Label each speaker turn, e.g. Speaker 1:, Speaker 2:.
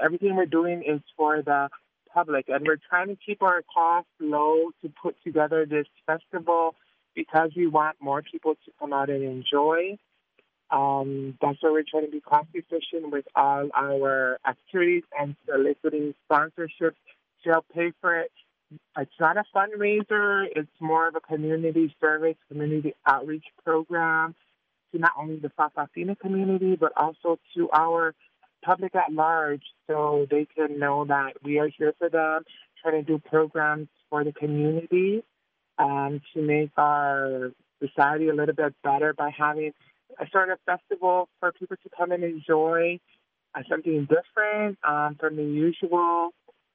Speaker 1: everything we're doing is for the public, and we're trying to keep our costs low to put together this festival because we want more people to come out and enjoy. That's why we're trying to be cost efficient with all our activities and soliciting sponsorships to help pay for it. It's not a fundraiser. It's more of a community service, community outreach program to not only the Fa'afafine community, but also to our public at large so they can know that we are here for them, trying to do programs for the community to make our society a little bit better by having a sort of festival for people to come and enjoy something different from the usual